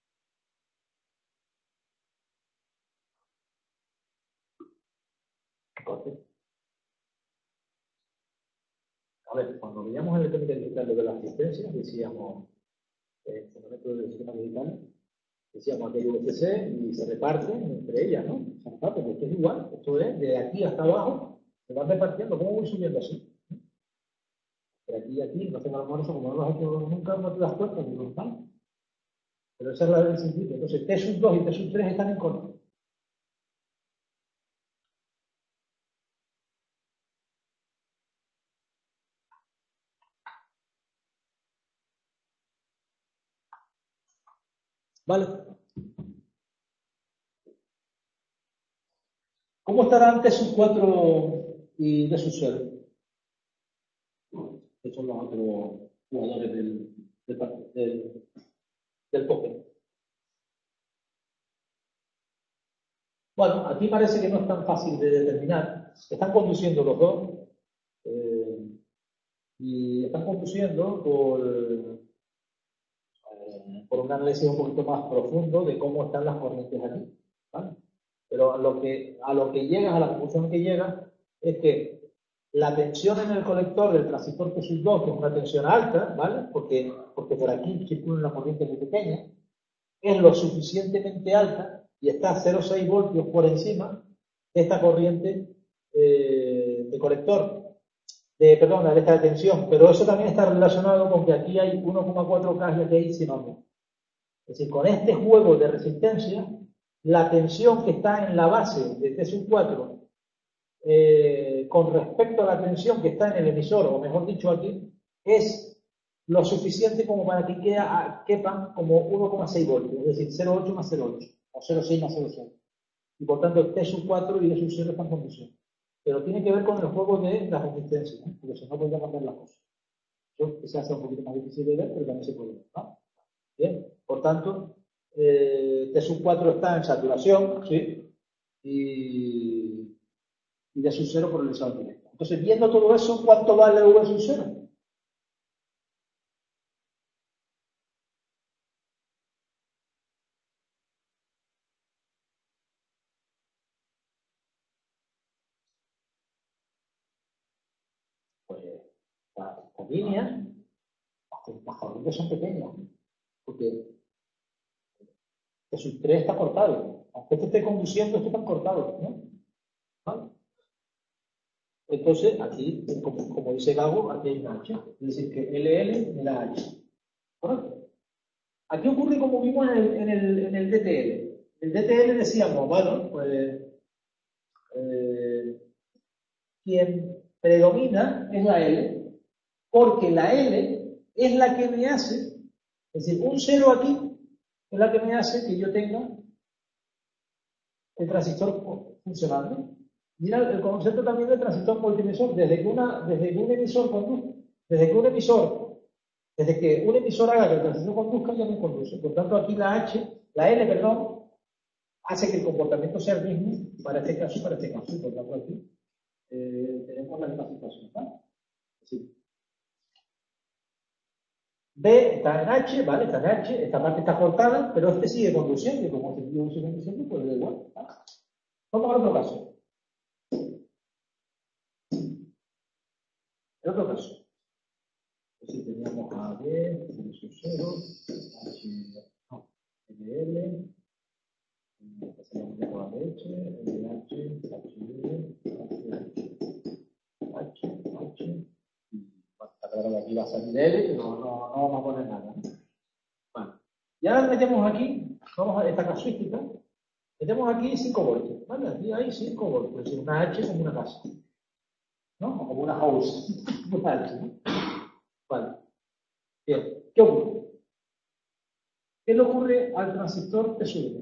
Speaker 1: A ver, cuando veíamos en el tema digital lo de la asistencia, decíamos, el fundamento del sistema digital, decíamos que hay VCC y se reparten entre ellas, ¿no? Se reparten, porque esto es igual, esto es de aquí hasta abajo, se van repartiendo. ¿Cómo voy subiendo así? De aquí a aquí, no tengo almuerzo, como no lo has hecho nunca, no te das cuenta de lo normal. Pero esa es la del sentido. Entonces, T sub 2 y T sub 3 están en contra. ¿Vale? ¿Cómo estarán T sub 4 y T sub 0? Que son los otros jugadores del póker. Bueno, aquí parece que no es tan fácil de determinar. Están conduciendo los dos eh, y están conduciendo por un análisis un poquito más profundo de cómo están las corrientes aquí. ¿Vale? Pero a lo que llegas, a la conclusión que llegas, es que la tensión en el colector del transistor T sub 2, que es una tensión alta, ¿vale? Porque por aquí circula una corriente muy pequeña, es lo suficientemente alta y está a 0,6 voltios por encima de esta corriente de colector, perdón, de esta tensión, pero eso también está relacionado con que aquí hay 1,4 K y aquí hay 100 ohmios. Es decir, con este juego de resistencia, la tensión que está en la base de T sub 4 con respecto a la tensión que está en el emisor, o mejor dicho aquí, es lo suficiente como para que quepan como 1,6 voltios, es decir, 0,8 más 0,8, o 0,6 más 0,6. Y por tanto, T sub 4 y T sub 0 están en condición. Pero tiene que ver con el juego de la resistencia, ¿no? Porque si no podría cambiar la cosa. Eso quizás sea un poquito más difícil de ver, pero también se puede ver, ¿no? Bien, por tanto, T sub 4 está en saturación, ¿sí? Y de sub 0 por el examen directo. Entonces, viendo todo eso, ¿cuánto vale V sub 0? Pues esta línea, las corrientes son pequeñas, porque T sub 3 está cortado. Aunque este esté conduciendo, esto está cortado, ¿no? ¿Vale? Entonces, aquí, como dice Gago, aquí hay una H. Es decir, que LL es la H. ¿Correcto? Aquí ocurre como vimos en el DTL. En el DTL decíamos, bueno, pues eh, quien predomina es la L, porque la L es la que me hace, es decir, un cero aquí es la que me hace que yo tenga el transistor funcionando. Mira el concepto también del transistor multiemisor, desde que un emisor conduzca, desde que un emisor haga que el transistor conduzca, ya me conduce. Por tanto, aquí la L, perdón, hace que el comportamiento sea el mismo para este caso y para este caso. Por tanto, aquí tenemos la misma situación, ¿no? Sí. B está en H, ¿vale? Está en H, esta parte está cortada, pero este sigue conduciendo y como este sigue conduciendo, pues da igual. ¿No? Vamos al otro caso. El otro caso. Si teníamos a B, sub 0, H, no, LL, pasamos a la derecha, LH, H, y claro que aquí va a salir L, pero no vamos a poner nada. Bueno, y ahora metemos aquí, vamos a esta casuística, metemos aquí 5 voltios, ¿vale? Aquí hay 5 voltios, es decir, una H como una casa, ¿no? O como una house, una H, ¿no? Vale, bien, ¿qué ocurre? ¿Qué le ocurre al transistor T1?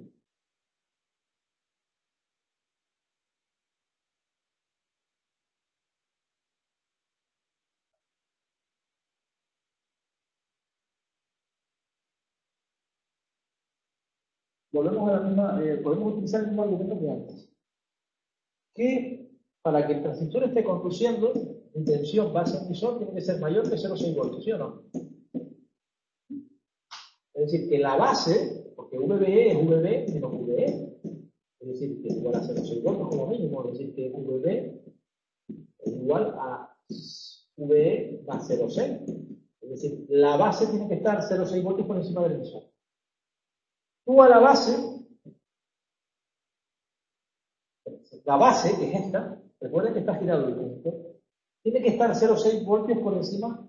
Speaker 1: volvemos a la misma, podemos utilizar el mismo argumento que antes. Que para que el transistor esté conduciendo, en tensión base emisor tiene que ser mayor que 0,6 voltios, ¿sí o no? Es decir, que la base, porque VBE es VB menos VE, es decir, que es igual a 0,6 voltios como mínimo, es decir, que VB es igual a VE más 0,6. Es decir, la base tiene que estar 0,6 voltios por encima del emisor. Tú a la base, que es esta, recuerden que está girado el transistor, tiene que estar 0,6 voltios por encima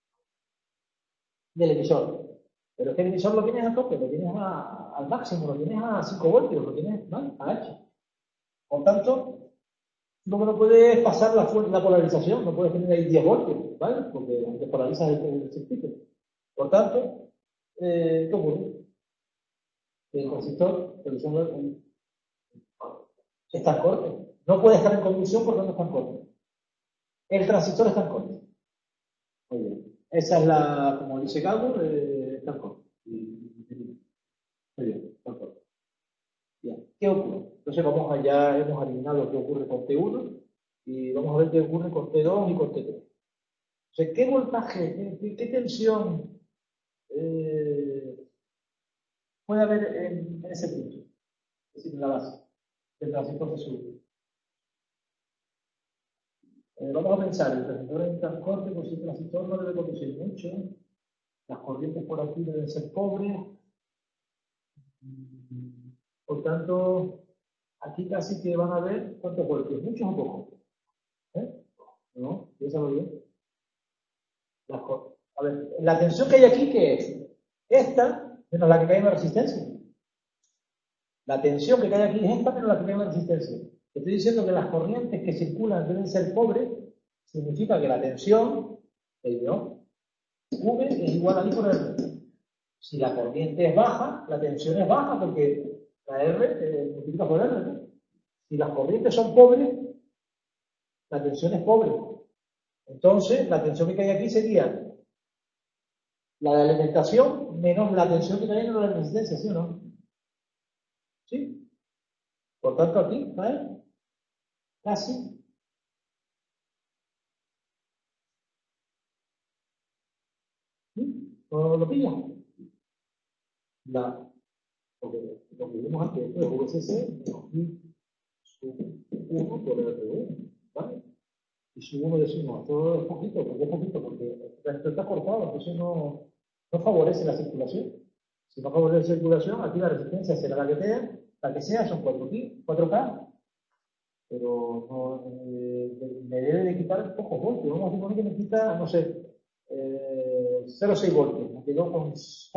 Speaker 1: del emisor. Pero es que el emisor lo tienes a tope, lo tienes al máximo, lo tienes a 5 voltios, lo tienes a H. Por tanto, no puedes pasar la polarización, no puedes tener ahí 10 voltios, ¿vale? Porque despolarizas el circuito. Por tanto, ¿qué ocurre? El transistor, está en corte. No puede estar en conducción porque no está en corte. El transistor está en corte. Muy bien. Esa es la, como dice Gauss, está en corte. Muy bien, está en corte. Bien. ¿Qué ocurre? Entonces ya hemos eliminado qué ocurre con T1 y vamos a ver qué ocurre con T2 y con T3. O sea, ¿qué voltaje, qué tensión puede haber en ese punto? Es decir, en la base del transistor que sube. Vamos a pensar, el transistor entra en corte, pues el transistor no debe conducir mucho, las corrientes por aquí deben ser pobres, por tanto, aquí casi que van a ver cuántos voltios, muchos o pocos. ¿No? Piénsalo bien. A ver, la tensión que hay aquí, ¿qué es? Esta menos la que cae en la resistencia. La tensión que cae aquí es esta menos la que cae en la resistencia. Estoy diciendo que las corrientes que circulan deben ser pobres, significa que la tensión, ¿no? V es igual a I por R. Si la corriente es baja, la tensión es baja porque la R multiplica por R, ¿no? Si las corrientes son pobres, la tensión es pobre. Entonces, la tensión que cae aquí sería la de alimentación menos la tensión que cae en la resistencia, ¿sí o no? ¿Sí? Por tanto, aquí cae casi. ¿Sí? ¿No lo pilla? Lo que vimos antes, esto es VCC menos I sub 1 por R1, ¿vale? Y sub 1 decimos, esto es poquito, porque esto está cortado, entonces no favorece la circulación. Si no favorece la circulación, aquí la resistencia será la que sea, son 4K, pero me debe de quitar pocos voltios. Vamos a suponer que me quita, no sé, 0,6 voltios. Me quedó con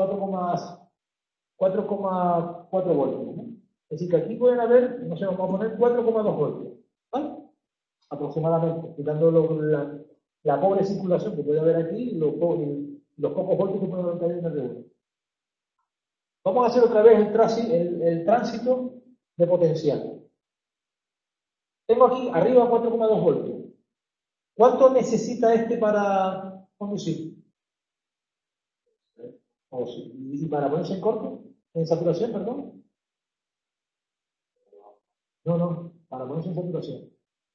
Speaker 1: 4,4 voltios, ¿no? Es decir, que aquí pueden haber, no sé, vamos a poner 4,2 voltios, ¿vale? Aproximadamente, quitando la pobre circulación que puede haber aquí y los pocos voltios que pueden haber en el R1. Vamos a hacer otra vez el tránsito de potencial. Tengo aquí arriba 4,2 voltios. ¿Cuánto necesita este para conducir? ¿Y para ponerse en corto? ¿En saturación, perdón? No, para ponerse en saturación.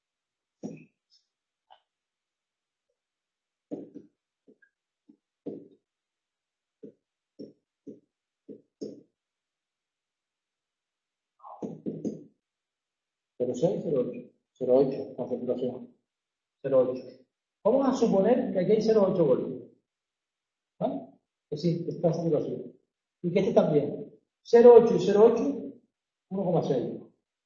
Speaker 1: ¿0,6, 0,8? 0,8 la saturación. 0,8. Vamos a suponer que aquí hay 0,8 voltios. ¿Vale? Es decir, que está en saturación. Y que este también. 0,8 y 0,8, 1,6.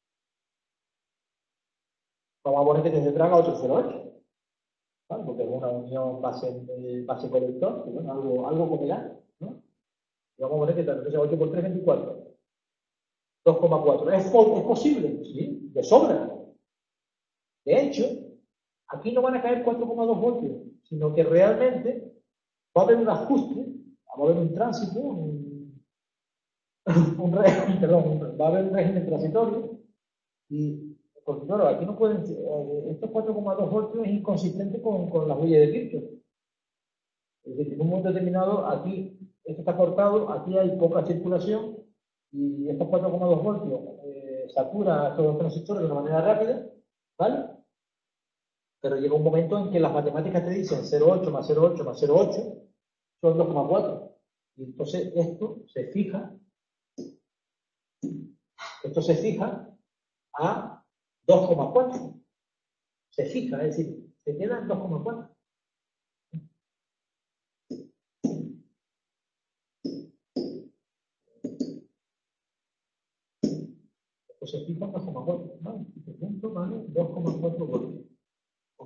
Speaker 1: Vamos a poner que desde traga otro 0,8. ¿Vale? Porque es una unión base-colector, bueno, algo comerá, ¿no? Y vamos a poner que entonces 8 por 3, 24. 2,4. ¿Es posible? Sí, de sobra. De hecho, aquí no van a caer 4,2 voltios, sino que realmente va a haber un ajuste, va a haber un tránsito, va a haber un régimen transitorio y, porque claro, aquí no pueden, estos 4,2 voltios es inconsistente con las huellas de Kirchhoff. Es decir, en un momento determinado, aquí, esto está cortado, aquí hay poca circulación y estos 4,2 voltios satura a estos dos transistores de una manera rápida, ¿vale? Pero llega un momento en que las matemáticas te dicen 0,8 más 0,8 más 0,8 son 2,4. Y entonces esto se fija a 2,4. Se fija, es decir, se queda en 2,4. Esto se fija en 2,4, ¿vale? Este punto vale 2,4 voltios. ¿Ok?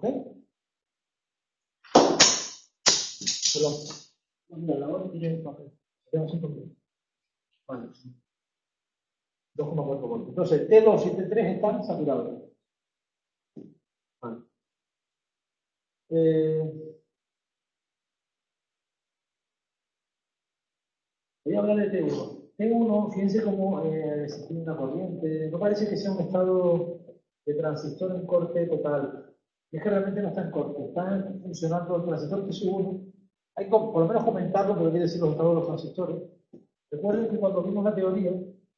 Speaker 1: Perdón. Mira, la hora tiene el papel. Tenemos 5 minutos. Vale. 2,4 voltios. Entonces, T2 y T3 están saturados. Vale. Voy a hablar de T1. T1, fíjense cómo se tiene una corriente. No parece que sea un estado de transistor en corte total. Es que realmente no está en corte. Está funcionando el transistor T1. Hay que por lo menos comentarlo, porque quiere decir los estados de los transistores. Recuerden que cuando vimos la teoría,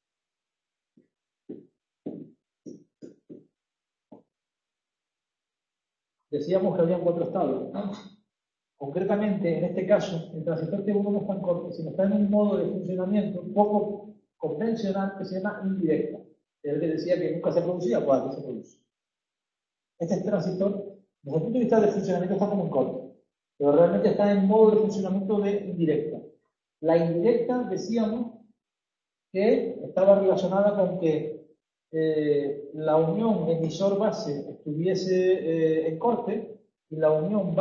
Speaker 1: decíamos que había 4 estados, ¿no? Concretamente, en este caso, el transistor T1 no está en corte, sino está en un modo de funcionamiento poco convencional que se llama indirecta. Él decía que nunca se producía, pues aquí se produce. Este transistor, desde el punto de vista del funcionamiento, está como en corte, pero realmente está en modo de funcionamiento de indirecta. La indirecta, decíamos, que estaba relacionada con que la unión emisor-base estuviese en corte y la unión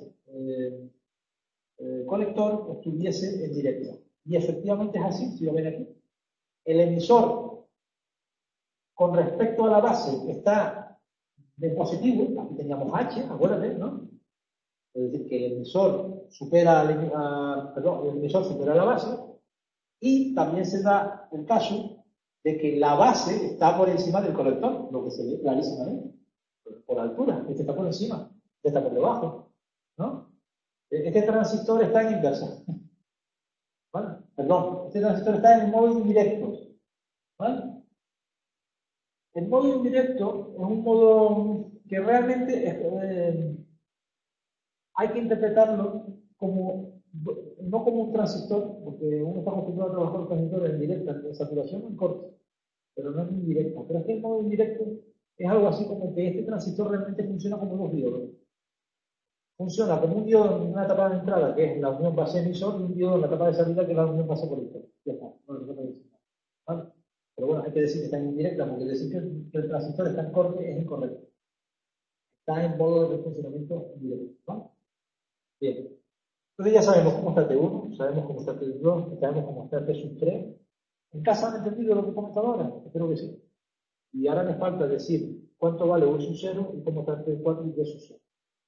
Speaker 1: base-colector estuviese en directa. Y efectivamente es así, si lo ven aquí. El emisor con respecto a la base está de positivo, aquí teníamos H, acuérdate, ¿no? Es decir, que el emisor supera el emisor supera la base, y también se da el caso de que la base está por encima del colector, lo que se ve clarísimamente, por altura, este está por encima, este está por debajo, ¿no? Este transistor está en inversa, ¿vale? Perdón, este transistor está en modo indirecto, ¿vale? El modo indirecto es un modo que realmente hay que interpretarlo como, no como un transistor, porque uno está acostumbrado a trabajar con transistores en directa, en saturación o en corte, pero no en indirecta. Pero es que el modo indirecto es algo así como que este transistor realmente funciona como dos diodos. Funciona como un diodo en una etapa de entrada, que es la unión base-emisor, y un diodo en la etapa de salida, que es la unión base-colector. Ya está, no lo que decir. ¿Vale? Pero bueno, hay que decir que está en indirecta, porque decir que el transistor está en corte es incorrecto. Está en modo de funcionamiento indirecto. ¿Vale? Bien. Entonces ya sabemos cómo está T1, sabemos cómo está T2, sabemos cómo está T3. ¿En casa han entendido lo que he comentado ahora? Espero que sí. Y ahora me falta decir cuánto vale U sub 0 y cómo está T4 y T sub 0.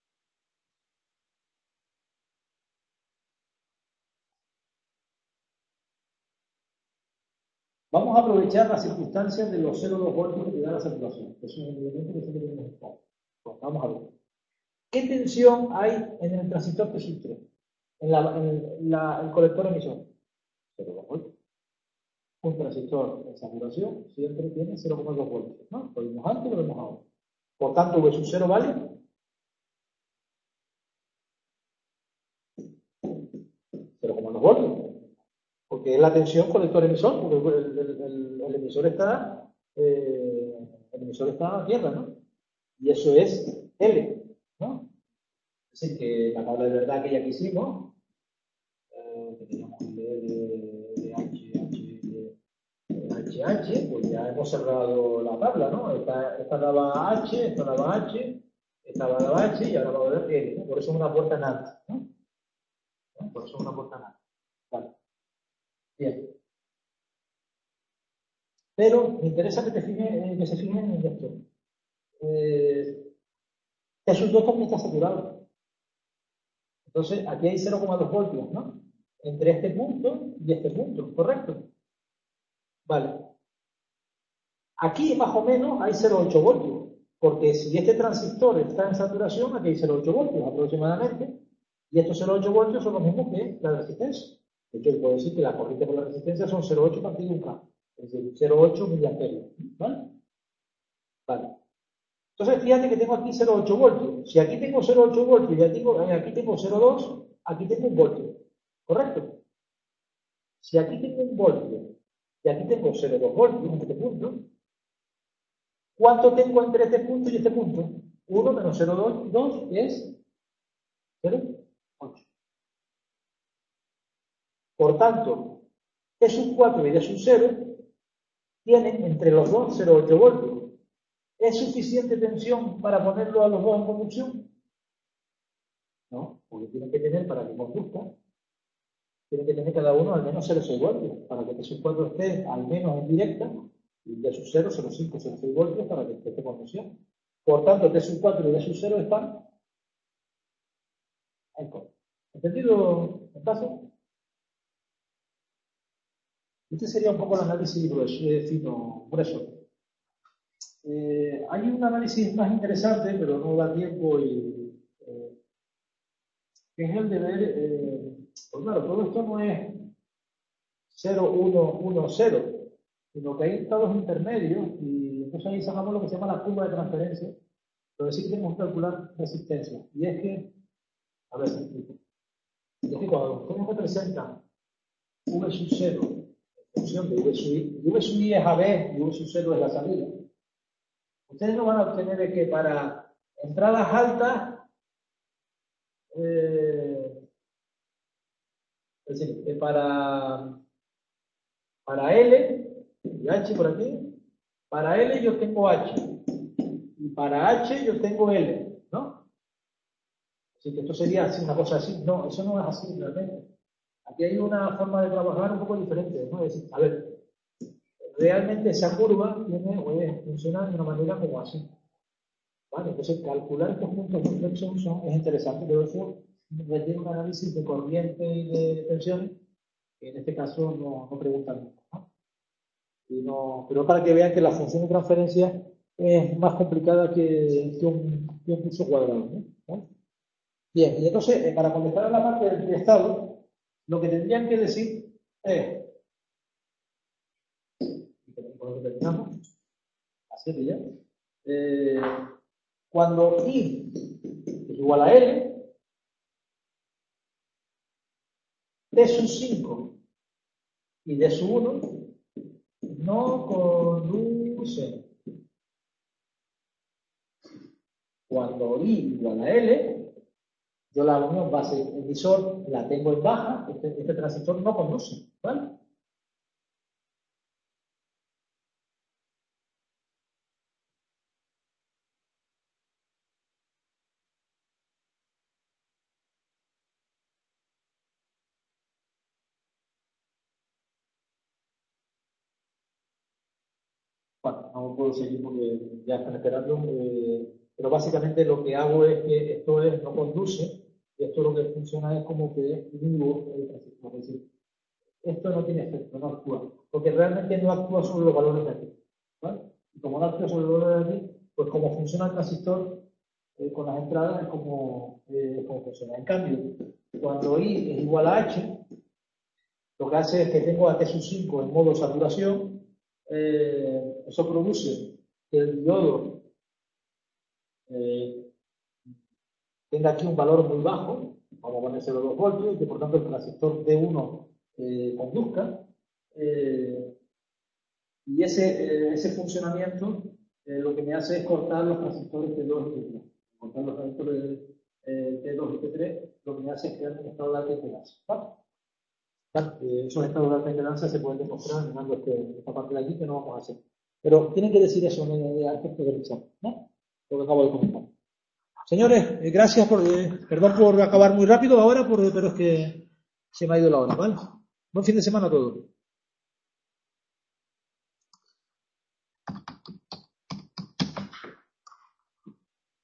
Speaker 1: Vamos a aprovechar las circunstancias de los 0,2 voltios que te da la saturación. Eso es un elemento que siempre tenemos que estar. Bueno, vamos a ver. ¿Qué tensión hay en el transistor T sub 3? En el colector emisor. 0,2 voltios. Un transistor en saturación siempre tiene 0,2 voltios, ¿no? Lo vimos antes, lo vemos ahora. Por tanto, V sub 0 vale 0,2 voltios. Porque es la tensión colector-emisor, porque el emisor está a tierra, ¿no? Y eso es L, ¿no? Es decir, que la tabla de verdad que ya hicimos, que teníamos de H, pues ya hemos cerrado la tabla, ¿no? Esta daba H, esta daba H, esta daba H y ahora va a dar L, ¿no? Por eso es una puerta NAND, ¿no? Por eso es una puerta NAND. Vale. Bien. Pero me interesa que se fijen en esto. T 2 también está saturado. Entonces, aquí hay 0,2 voltios, ¿no? Entre este punto y este punto, ¿correcto? Vale. Aquí, más o menos, hay 0,8 voltios. Porque si este transistor está en saturación, aquí hay 0,8 voltios aproximadamente. Y estos 0,8 voltios son los mismos que la resistencia. De hecho, yo puedo decir que la corriente por la resistencia son 0,8 partido 1K. Es decir, 0,8 miliamperios. ¿Vale? Vale. Entonces, fíjate que tengo aquí 0,8 voltios. Si aquí tengo 0,8 voltios y aquí tengo 0,2, aquí tengo un voltio. ¿Correcto? Si aquí tengo un voltio y aquí tengo 0,2 voltios en este punto, ¿cuánto tengo entre este punto y este punto? 1 menos 0,2, 2 es 0,8. Por tanto, T sub 4 y D sub 0 tienen entre los dos 0,8 voltios. ¿Es suficiente tensión para ponerlo a los dos en conducción? No, porque tienen que tener, para que conduzca, tienen que tener cada uno al menos 0,6 voltios, para que T sub 4 esté al menos en directa, y D sub 0, 0,5, 0,6 voltios para que esté en conducción. Por tanto, T sub 4 y D sub 0 están en contra. ¿Entendido el caso? Este sería un poco el análisis grueso, fino, grueso. Hay un análisis más interesante, pero no da tiempo, que es el de ver, pues claro, todo esto no es 0, 1, 1, 0, sino que hay estados intermedios, y entonces ahí sacamos lo que se llama la curva de transferencia, pero sí que tenemos que calcular resistencia. Y es que, a ver, es que cuando ustedes representan V sub 0 en función de V sub I, y V sub I es AB y V sub 0 es la salida, ustedes no van a obtener que para entradas altas, es decir, que para L, y H por aquí, para L yo tengo H, y para H yo tengo L, ¿no? Así que esto sería así, una cosa así. No, eso no es así realmente. Aquí hay una forma de trabajar un poco diferente, ¿no? Es decir, a ver, realmente esa curva funciona de una manera como así. ¿Vale? Entonces, calcular estos puntos de inflexión es interesante, pero eso requiere un análisis de corriente y de tensiones, que en este caso no preguntan mucho, ¿no? Pero para que vean que la función de transferencia es más complicada que un curso cuadrado, ¿no? Bien, y entonces, para contestar a la parte del estado, lo que tendrían que decir es, con lo que terminamos, así que ya, cuando I es igual a L, T sub 5 y D sub 1 no conducen. Cuando I igual a L, yo la unión base emisor la tengo en baja, este transistor no conduce, ¿vale? Bueno, no puedo seguir porque ya están esperando, pero básicamente lo que hago es que esto no conduce, y esto lo que funciona es como que inhibo el transistor. Es decir, esto no tiene efecto, no actúa, porque realmente no actúa sobre los valores de aquí, ¿vale? Y como no actúa sobre los valores de aquí, pues como funciona el transistor con las entradas es como funciona. En cambio, cuando I es igual a H, lo que hace es que tengo a T sub 5 en modo saturación, eso produce que el diodo tenga aquí un valor muy bajo, vamos a poner 0,2 voltios, y que por tanto el transistor D1 conduzca, y ese funcionamiento lo que me hace es cortar los transistores T2 y T3. Cortar los transistores T2 y T3, lo que me hace es crear un estado de alta impedancia. ¿Vale? Esos estados de alta impedancia se pueden demostrar mirando esta parte de aquí que no vamos a hacer. Pero tienen que decir eso a efecto de examen, ¿no? Lo que acabo de comentar. Señores, gracias perdón por acabar muy rápido ahora, pero es que se me ha ido la hora, ¿vale? Buen fin de semana a todos.